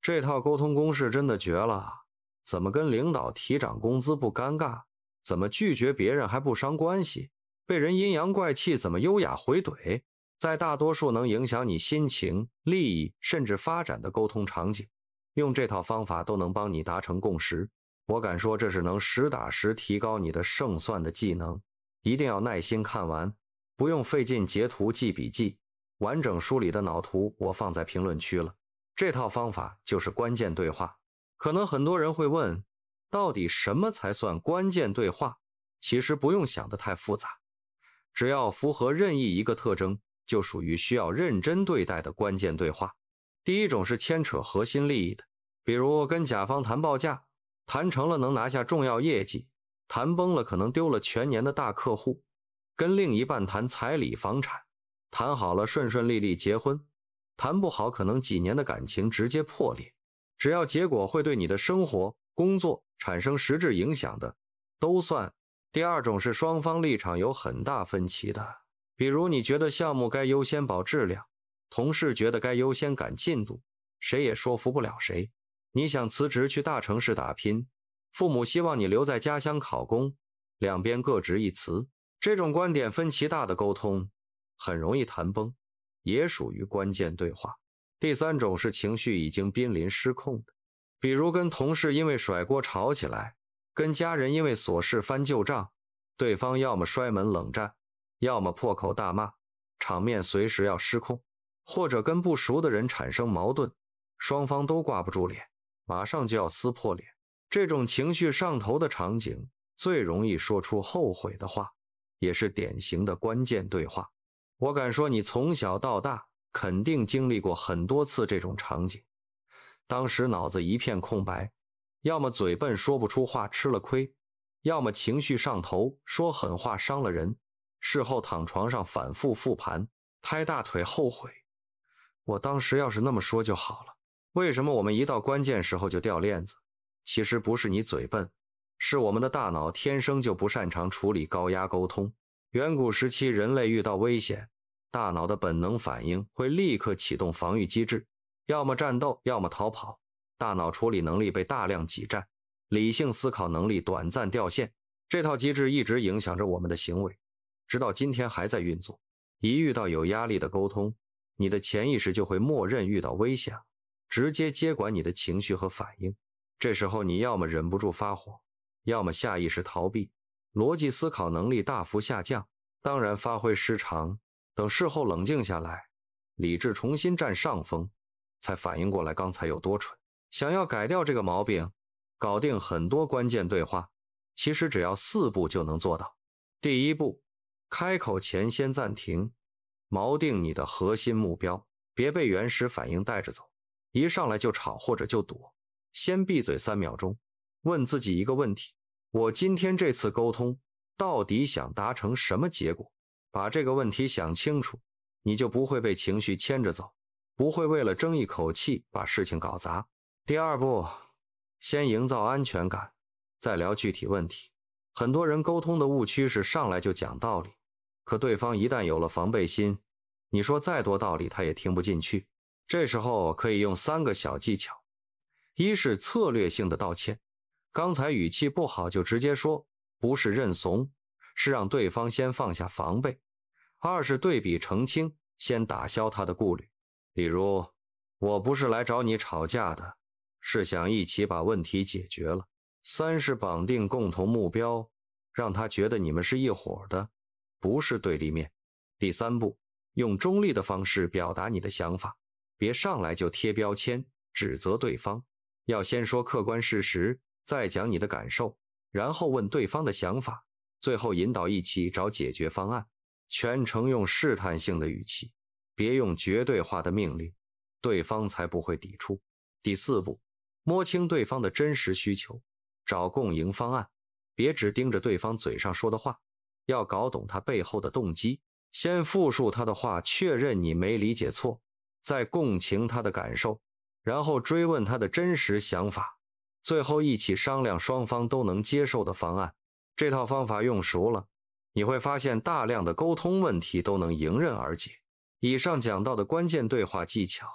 这套沟通公式真的绝了，怎么跟领导提涨工资不尴尬？怎么拒绝别人还不伤关系？被人阴阳怪气怎么优雅回怼？在大多数能影响你心情、利益甚至发展的沟通场景，用这套方法都能帮你达成共识。我敢说这是能实打实提高你的胜算的技能，一定要耐心看完，不用费劲截图记笔记。完整梳理的脑图我放在评论区了。这套方法就是关键对话。可能很多人会问，到底什么才算关键对话？其实不用想得太复杂，只要符合任意一个特征，就属于需要认真对待的关键对话。第一种是牵扯核心利益的，比如跟甲方谈报价，谈成了能拿下重要业绩，谈崩了可能丢了全年的大客户；跟另一半谈彩礼房产，谈好了顺顺利利结婚，谈不好可能几年的感情直接破裂。只要结果会对你的生活、工作产生实质影响的，都算。第二种是双方立场有很大分歧的，比如你觉得项目该优先保质量，同事觉得该优先赶进度，谁也说服不了谁。你想辞职去大城市打拼，父母希望你留在家乡考公，两边各执一词，这种观点分歧大的沟通很容易谈崩，也属于关键对话。第三种是情绪已经濒临失控的，比如跟同事因为甩锅吵起来，跟家人因为琐事翻旧账，对方要么摔门冷战，要么破口大骂，场面随时要失控。或者跟不熟的人产生矛盾，双方都挂不住脸，马上就要撕破脸。这种情绪上头的场景最容易说出后悔的话，也是典型的关键对话。我敢说你从小到大肯定经历过很多次这种场景，当时脑子一片空白，要么嘴笨说不出话吃了亏，要么情绪上头说狠话伤了人，事后躺床上反复复盘，拍大腿后悔，我当时要是那么说就好了。为什么我们一到关键时候就掉链子？其实不是你嘴笨，是我们的大脑天生就不擅长处理高压沟通。远古时期人类遇到危险，大脑的本能反应会立刻启动防御机制，要么战斗，要么逃跑。大脑处理能力被大量挤占，理性思考能力短暂掉线。这套机制一直影响着我们的行为，直到今天还在运作。一遇到有压力的沟通，你的潜意识就会默认遇到危险，直接接管你的情绪和反应。这时候你要么忍不住发火，要么下意识逃避，逻辑思考能力大幅下降，当然发挥失常。等事后冷静下来，理智重新占上风，才反应过来刚才有多蠢。想要改掉这个毛病，搞定很多关键对话，其实只要4步就能做到。第一步，开口前先暂停，锚定你的核心目标，别被原始反应带着走，一上来就吵或者就躲。先闭嘴3秒钟，问自己一个问题，我今天这次沟通到底想达成什么结果？把这个问题想清楚，你就不会被情绪牵着走，不会为了争一口气把事情搞砸。第二步，先营造安全感，再聊具体问题。很多人沟通的误区是上来就讲道理，可对方一旦有了防备心，你说再多道理他也听不进去。这时候可以用3个小技巧。一是策略性的道歉，刚才语气不好就直接说，不是认怂，是让对方先放下防备。二是对比澄清，先打消他的顾虑，比如，我不是来找你吵架的，是想一起把问题解决了。三是绑定共同目标，让他觉得你们是一伙的，不是对立面。第3步，用中立的方式表达你的想法，别上来就贴标签，指责对方。要先说客观事实，再讲你的感受，然后问对方的想法，最后引导一起找解决方案。全程用试探性的语气，别用绝对化的命令，对方才不会抵触。第4步，摸清对方的真实需求，找共赢方案，别只盯着对方嘴上说的话，要搞懂他背后的动机。先复述他的话，确认你没理解错，再共情他的感受，然后追问他的真实想法，最后一起商量双方都能接受的方案。这套方法用熟了，你会发现大量的沟通问题都能迎刃而解。以上讲到的关键对话技巧，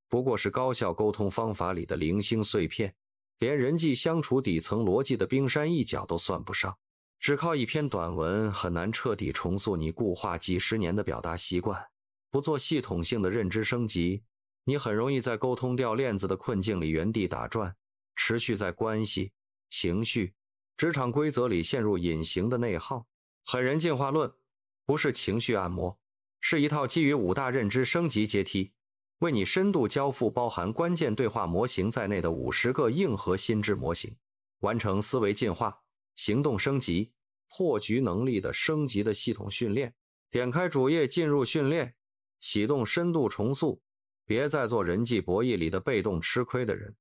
不过是高效沟通方法里的零星碎片，连人际相处底层逻辑的冰山一角都算不上。只靠一篇短文很难彻底重塑你固化几十年的表达习惯，不做系统性的认知升级，你很容易在沟通掉链子的困境里原地打转，持续在关系、情绪、职场规则里陷入隐形的内耗。狠人进化论不是情绪按摩，是一套基于5大认知升级阶梯，为你深度交付包含关键对话模型在内的50个硬核心智模型，完成思维进化、行动升级、破局能力的升级的系统训练。点开主页进入训练，启动深度重塑，别再做人际博弈里的被动吃亏的人。